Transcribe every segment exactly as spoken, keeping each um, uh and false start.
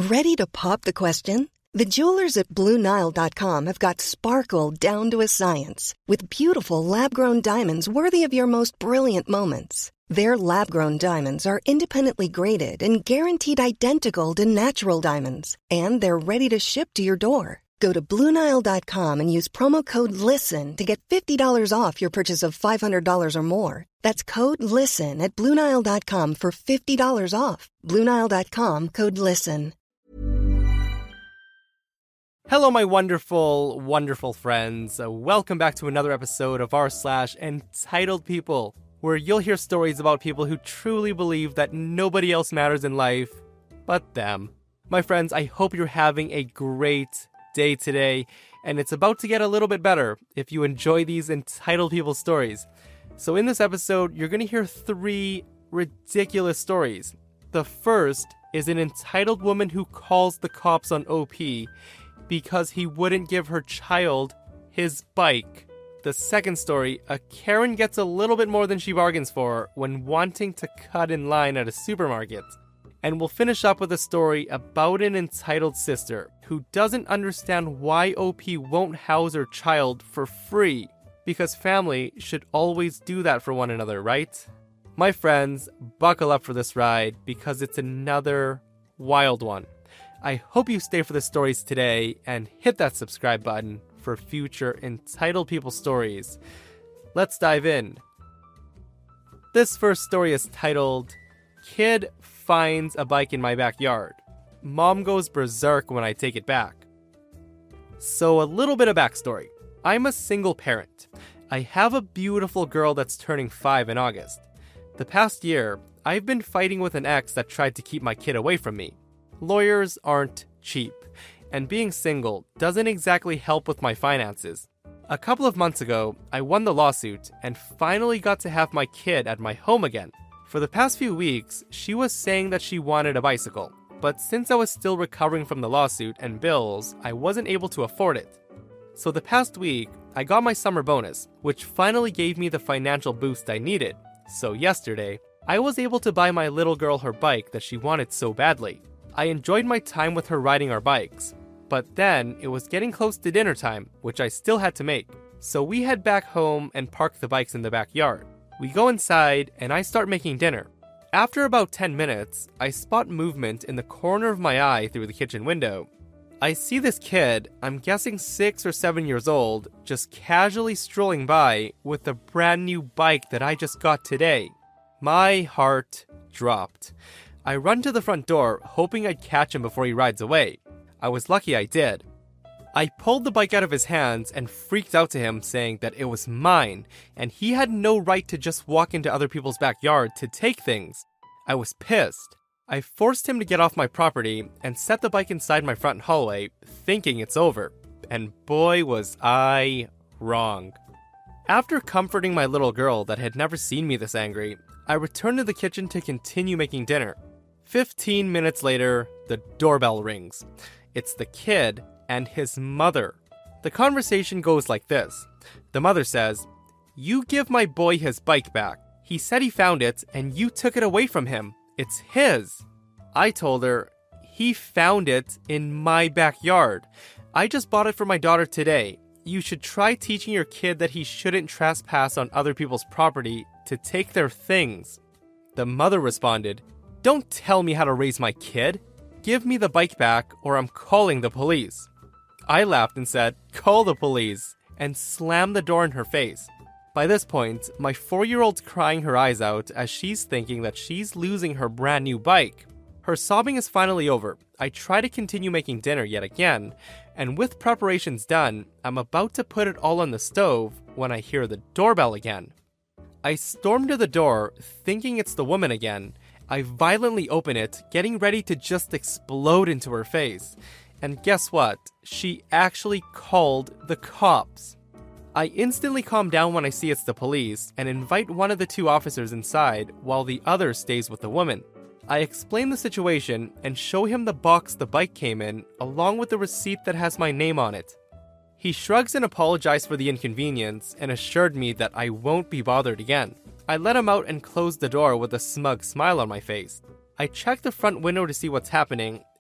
Ready to pop the question? The jewelers at Blue Nile dot com have got sparkle down to a science with beautiful lab-grown diamonds worthy of your most brilliant moments. Their lab-grown diamonds are independently graded and guaranteed identical to natural diamonds, and they're ready to ship to your door. Go to Blue Nile dot com and use promo code LISTEN to get fifty dollars off your purchase of five hundred dollars or more. That's code LISTEN at Blue Nile dot com for fifty dollars off. Blue Nile dot com, code LISTEN. Hello, my wonderful, wonderful friends. Uh, welcome back to another episode of r slash Entitled People, where you'll hear stories about people who truly believe that nobody else matters in life but them. My friends, I hope you're having a great day today, and it's about to get a little bit better if you enjoy these Entitled People stories. So in this episode, you're going to hear three ridiculous stories. The first is an entitled woman who calls the cops on O P because he wouldn't give her child his bike. The second story, a Karen gets a little bit more than she bargains for when wanting to cut in line at a supermarket. And we'll finish up with a story about an entitled sister who doesn't understand why O P won't house her child for free, because family should always do that for one another, right? My friends, buckle up for this ride because it's another wild one. I hope you stay for the stories today and hit that subscribe button for future Entitled People stories. Let's dive in. This first story is titled, Kid Finds a Bike in My Backyard. Mom Goes Berserk When I Take It Back. So a little bit of backstory. I'm a single parent. I have a beautiful girl that's turning five in August. The past year, I've been fighting with an ex that tried to keep my kid away from me. Lawyers aren't cheap, and being single doesn't exactly help with my finances. A couple of months ago, I won the lawsuit and finally got to have my kid at my home again. For the past few weeks, she was saying that she wanted a bicycle, but since I was still recovering from the lawsuit and bills, I wasn't able to afford it. So the past week, I got my summer bonus, which finally gave me the financial boost I needed. So yesterday, I was able to buy my little girl her bike that she wanted so badly. I enjoyed my time with her riding our bikes, but then it was getting close to dinner time, which I still had to make. So we head back home and park the bikes in the backyard. We go inside and I start making dinner. After about ten minutes, I spot movement in the corner of my eye through the kitchen window. I see this kid, I'm guessing six or seven years old, just casually strolling by with a brand new bike that I just got today. My heart dropped. I run to the front door, hoping I'd catch him before he rides away. I was lucky I did. I pulled the bike out of his hands and freaked out to him, saying that it was mine, and he had no right to just walk into other people's backyard to take things. I was pissed. I forced him to get off my property and set the bike inside my front hallway, thinking it's over. And boy was I wrong. After comforting my little girl that had never seen me this angry, I returned to the kitchen to continue making dinner. Fifteen minutes later, the doorbell rings. It's the kid and his mother. The conversation goes like this. The mother says, "You give my boy his bike back. He said he found it and you took it away from him. It's his." I told her, "He found it in my backyard. I just bought it for my daughter today. You should try teaching your kid that he shouldn't trespass on other people's property to take their things." The mother responded, "Don't tell me how to raise my kid. Give me the bike back or I'm calling the police." I laughed and said, "Call the police," and slammed the door in her face. By this point, my four-year-old's crying her eyes out as she's thinking that she's losing her brand new bike. Her sobbing is finally over. I try to continue making dinner yet again, and with preparations done, I'm about to put it all on the stove when I hear the doorbell again. I storm to the door, thinking it's the woman again. I violently open it, getting ready to just explode into her face. And guess what? She actually called the cops. I instantly calm down when I see it's the police and invite one of the two officers inside while the other stays with the woman. I explain the situation and show him the box the bike came in, along with the receipt that has my name on it. He shrugs and apologized for the inconvenience and assured me that I won't be bothered again. I let him out and closed the door with a smug smile on my face. I check the front window to see what's happening,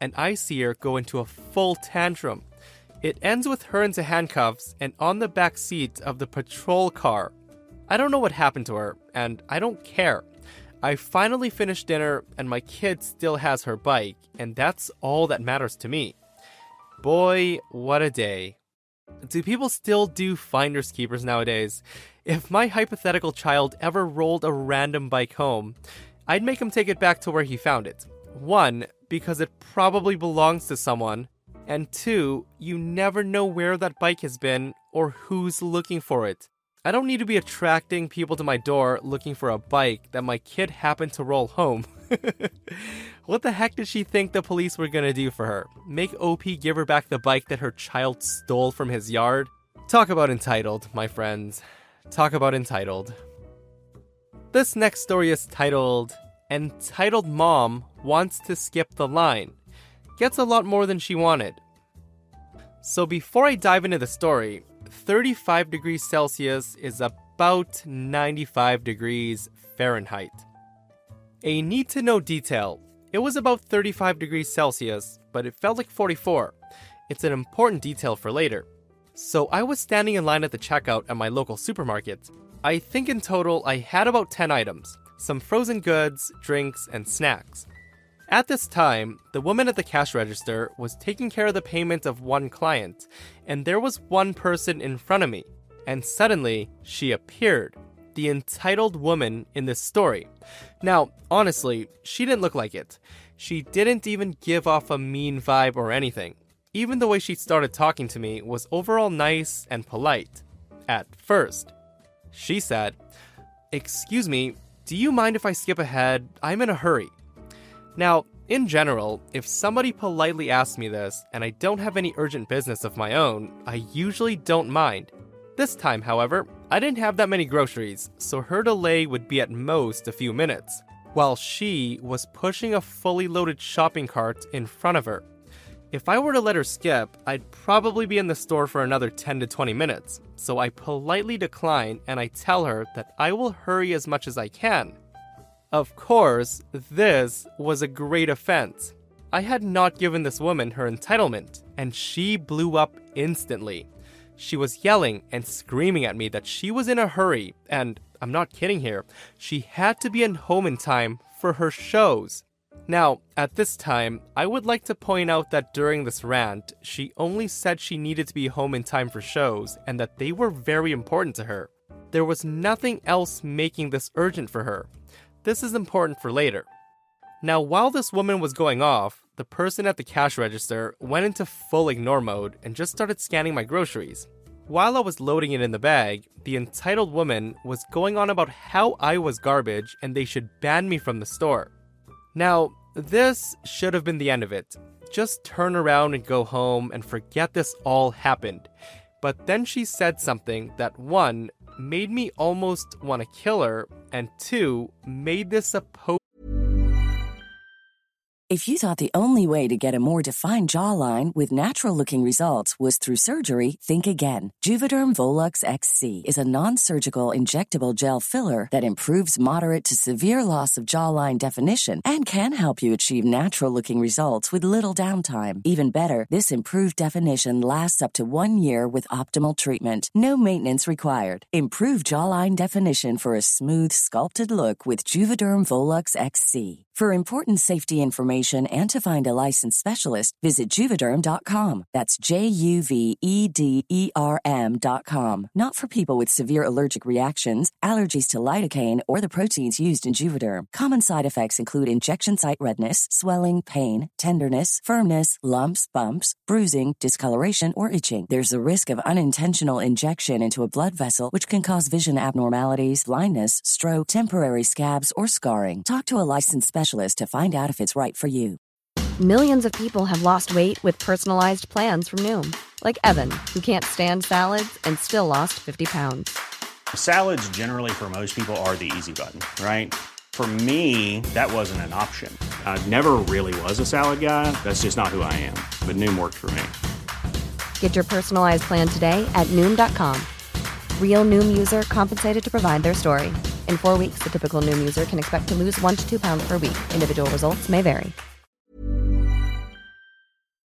and I see her go into a full tantrum. It ends with her into handcuffs and on the back seat of the patrol car. I don't know what happened to her, and I don't care. I finally finished dinner, and my kid still has her bike, and that's all that matters to me. Boy, what a day. Do people still do finders keepers nowadays? If my hypothetical child ever rolled a random bike home, I'd make him take it back to where he found it. One, because it probably belongs to someone, and two, you never know where that bike has been or who's looking for it. I don't need to be attracting people to my door looking for a bike that my kid happened to roll home. What the heck did she think the police were gonna do for her? Make O P give her back the bike that her child stole from his yard? Talk about entitled, my friends. Talk about entitled. This next story is titled, Entitled Mom Wants to Skip the Line. Gets a lot more than she wanted. So before I dive into the story, thirty-five degrees Celsius is about ninety-five degrees Fahrenheit. A need-to-know detail. It was about thirty-five degrees Celsius, but it felt like forty-four. It's an important detail for later. So I was standing in line at the checkout at my local supermarket. I think in total I had about ten items, some frozen goods, drinks, and snacks. At this time, the woman at the cash register was taking care of the payment of one client, and there was one person in front of me. And suddenly, she appeared, the entitled woman in this story. Now, honestly, she didn't look like it. She didn't even give off a mean vibe or anything. Even the way she started talking to me was overall nice and polite. At first. She said, "Excuse me, do you mind if I skip ahead? I'm in a hurry." Now, in general, if somebody politely asks me this and I don't have any urgent business of my own, I usually don't mind. This time, however, I didn't have that many groceries, so her delay would be at most a few minutes, while she was pushing a fully loaded shopping cart in front of her. If I were to let her skip, I'd probably be in the store for another ten to twenty minutes, so I politely decline and I tell her that I will hurry as much as I can. Of course, this was a great offense. I had not given this woman her entitlement, and she blew up instantly. She was yelling and screaming at me that she was in a hurry, and I'm not kidding here, she had to be in home in time for her shows. Now, at this time, I would like to point out that during this rant, she only said she needed to be home in time for shows and that they were very important to her. There was nothing else making this urgent for her. This is important for later. Now, while this woman was going off, the person at the cash register went into full ignore mode and just started scanning my groceries. While I was loading it in the bag, the entitled woman was going on about how I was garbage and they should ban me from the store. Now, this should have been the end of it. Just turn around and go home and forget this all happened. But then she said something that, one, made me almost want to kill her, and two, made this a post. If you thought the only way to get a more defined jawline with natural-looking results was through surgery, think again. Juvederm Volux X C is a non-surgical injectable gel filler that improves moderate to severe loss of jawline definition and can help you achieve natural-looking results with little downtime. Even better, this improved definition lasts up to one year with optimal treatment. No maintenance required. Improve jawline definition for a smooth, sculpted look with Juvederm Volux X C. For important safety information and to find a licensed specialist, visit Juvederm dot com. That's J U V E D E R M dot com. Not for people with severe allergic reactions, allergies to lidocaine, or the proteins used in Juvederm. Common side effects include injection site redness, swelling, pain, tenderness, firmness, lumps, bumps, bruising, discoloration, or itching. There's a risk of unintentional injection into a blood vessel, which can cause vision abnormalities, blindness, stroke, temporary scabs, or scarring. Talk to a licensed specialist to find out if it's right for you. Millions of people have lost weight with personalized plans from Noom. Like Evan, who can't stand salads and still lost fifty pounds. Salads generally for most people are the easy button, right? For me, that wasn't an option. I never really was a salad guy. That's just not who I am. But Noom worked for me. Get your personalized plan today at Noom dot com. Real Noom user compensated to provide their story. In four weeks, the typical Noom user can expect to lose one to two pounds per week. Individual results may vary.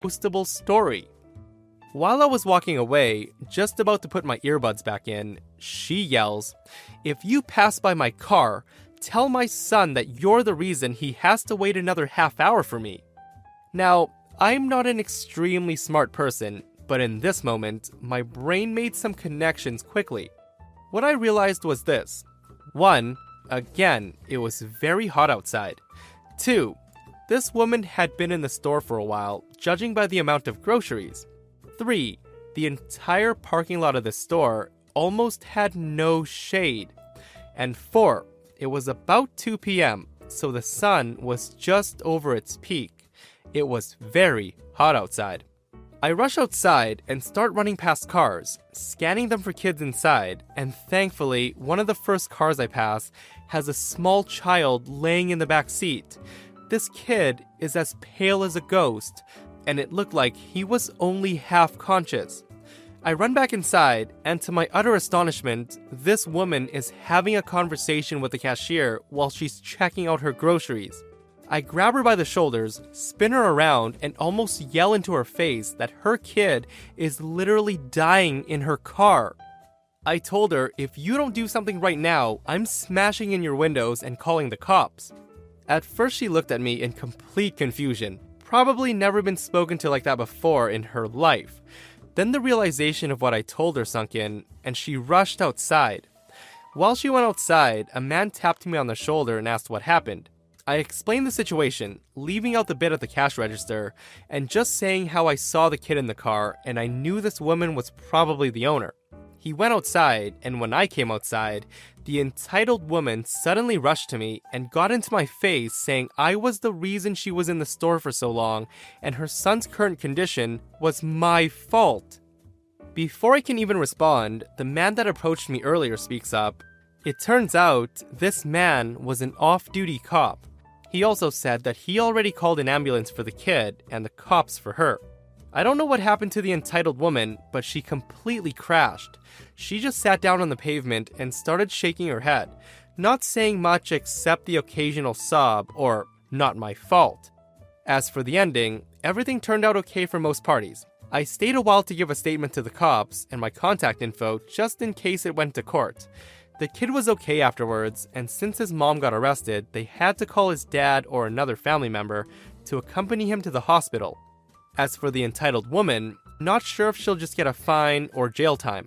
Postable story. While I was walking away, just about to put my earbuds back in, she yells, "If you pass by my car, tell my son that you're the reason he has to wait another half hour for me." Now, I'm not an extremely smart person, but in this moment, my brain made some connections quickly. What I realized was this. One, again, it was very hot outside. Two, this woman had been in the store for a while, judging by the amount of groceries. Three, the entire parking lot of the store almost had no shade. And four, it was about two p.m., so the sun was just over its peak. It was very hot outside. I rush outside and start running past cars, scanning them for kids inside, and thankfully, one of the first cars I pass has a small child laying in the back seat. This kid is as pale as a ghost, and it looked like he was only half conscious. I run back inside, and to my utter astonishment, this woman is having a conversation with the cashier while she's checking out her groceries. I grab her by the shoulders, spin her around, and almost yell into her face that her kid is literally dying in her car. I told her, if you don't do something right now, I'm smashing in your windows and calling the cops. At first she looked at me in complete confusion, probably never been spoken to like that before in her life. Then the realization of what I told her sunk in, and she rushed outside. While she went outside, a man tapped me on the shoulder and asked what happened. I explained the situation, leaving out the bit at the cash register, and just saying how I saw the kid in the car and I knew this woman was probably the owner. He went outside, and when I came outside, the entitled woman suddenly rushed to me and got into my face saying I was the reason she was in the store for so long and her son's current condition was my fault. Before I can even respond, the man that approached me earlier speaks up. It turns out this man was an off-duty cop. He also said that he already called an ambulance for the kid and the cops for her. I don't know what happened to the entitled woman, but she completely crashed. She just sat down on the pavement and started shaking her head, not saying much except the occasional sob or, "not my fault." As for the ending, everything turned out okay for most parties. I stayed a while to give a statement to the cops and my contact info just in case it went to court. The kid was okay afterwards, and since his mom got arrested, they had to call his dad or another family member to accompany him to the hospital. As for the entitled woman, not sure if she'll just get a fine or jail time.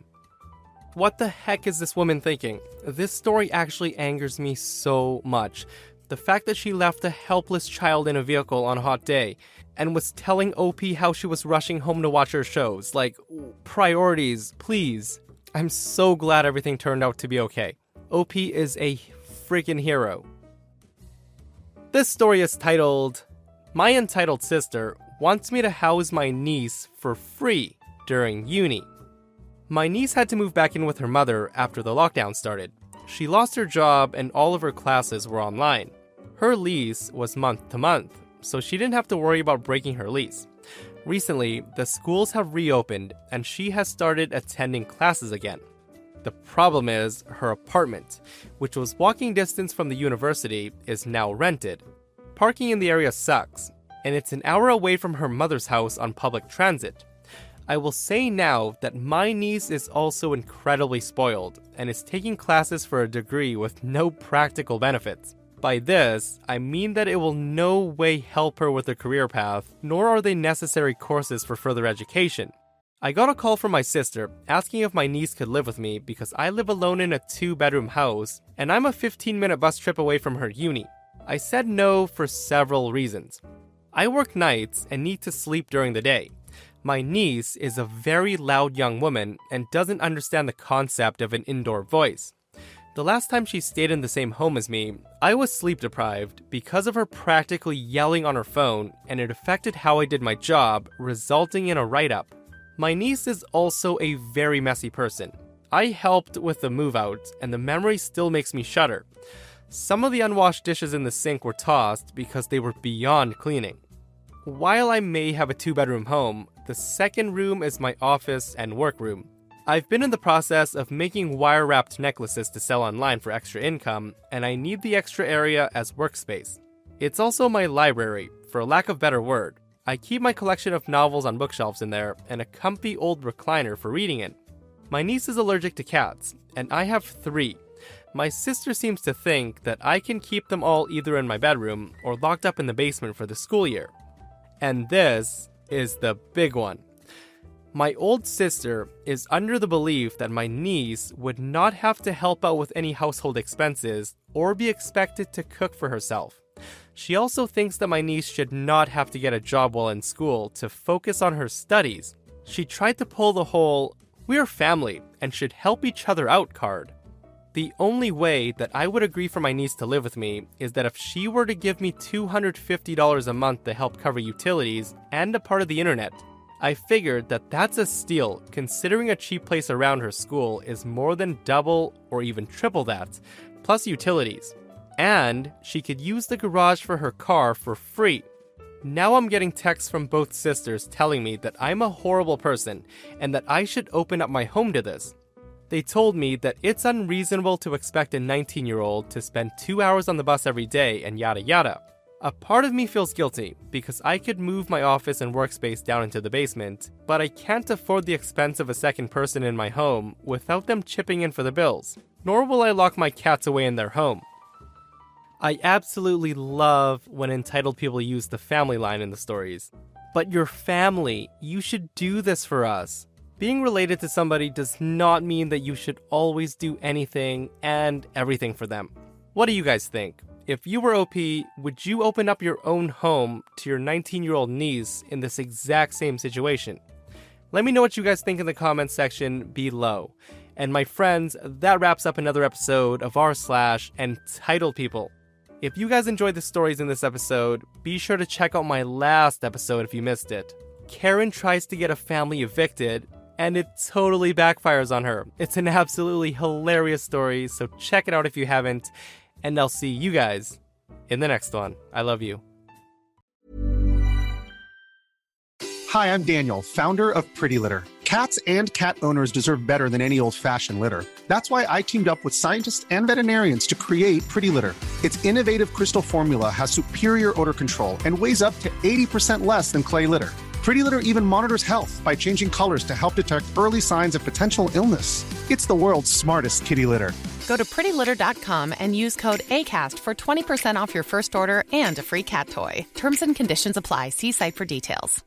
What the heck is this woman thinking? This story actually angers me so much. The fact that she left a helpless child in a vehicle on a hot day and was telling O P how she was rushing home to watch her shows. Like, priorities, please. I'm so glad everything turned out to be okay. O P is a freaking hero. This story is titled, "My Entitled Sister Wants Me to House My Niece for Free During Uni." My niece had to move back in with her mother after the lockdown started. She lost her job and all of her classes were online. Her lease was month to month, so she didn't have to worry about breaking her lease. Recently, the schools have reopened and she has started attending classes again. The problem is, her apartment, which was walking distance from the university, is now rented. Parking in the area sucks, and it's an hour away from her mother's house on public transit. I will say now that my niece is also incredibly spoiled and is taking classes for a degree with no practical benefits. By this, I mean that it will no way help her with her career path, nor are they necessary courses for further education. I got a call from my sister asking if my niece could live with me because I live alone in a two-bedroom house, and I'm a fifteen-minute bus trip away from her uni. I said no for several reasons. I work nights and need to sleep during the day. My niece is a very loud young woman and doesn't understand the concept of an indoor voice. The last time she stayed in the same home as me, I was sleep deprived because of her practically yelling on her phone, and it affected how I did my job, resulting in a write-up. My niece is also a very messy person. I helped with the move-out, and the memory still makes me shudder. Some of the unwashed dishes in the sink were tossed because they were beyond cleaning. While I may have a two-bedroom home, the second room is my office and workroom. I've been in the process of making wire-wrapped necklaces to sell online for extra income, and I need the extra area as workspace. It's also my library, for lack of a better word. I keep my collection of novels on bookshelves in there and a comfy old recliner for reading in. My niece is allergic to cats, and I have three. My sister seems to think that I can keep them all either in my bedroom or locked up in the basement for the school year. And this is the big one. My old sister is under the belief that my niece would not have to help out with any household expenses or be expected to cook for herself. She also thinks that my niece should not have to get a job while in school to focus on her studies. She tried to pull the whole, "we're family and should help each other out" card. The only way that I would agree for my niece to live with me is that if she were to give me two hundred fifty dollars a month to help cover utilities and a part of the internet. I figured that that's a steal, considering a cheap place around her school is more than double or even triple that, plus utilities. And she could use the garage for her car for free. Now I'm getting texts from both sisters telling me that I'm a horrible person and that I should open up my home to this. They told me that it's unreasonable to expect a nineteen-year-old to spend two hours on the bus every day and yada yada. A part of me feels guilty because I could move my office and workspace down into the basement, but I can't afford the expense of a second person in my home without them chipping in for the bills, nor will I lock my cats away in their home. I absolutely love when entitled people use the family line in the stories. But your family, you should do this for us. Being related to somebody does not mean that you should always do anything and everything for them. What do you guys think? If you were O P, would you open up your own home to your nineteen-year-old niece in this exact same situation? Let me know what you guys think in the comments section below. And my friends, that wraps up another episode of r slash entitled people. If you guys enjoyed the stories in this episode, be sure to check out my last episode if you missed it. Karen tries to get a family evicted, and it totally backfires on her. It's an absolutely hilarious story, so check it out if you haven't. And I'll see you guys in the next one. I love you. Hi, I'm Daniel, founder of Pretty Litter. Cats and cat owners deserve better than any old-fashioned litter. That's why I teamed up with scientists and veterinarians to create Pretty Litter. Its innovative crystal formula has superior odor control and weighs up to eighty percent less than clay litter. Pretty Litter even monitors health by changing colors to help detect early signs of potential illness. It's the world's smartest kitty litter. Go to pretty litter dot com and use code ACAST for twenty percent off your first order and a free cat toy. Terms and conditions apply. See site for details.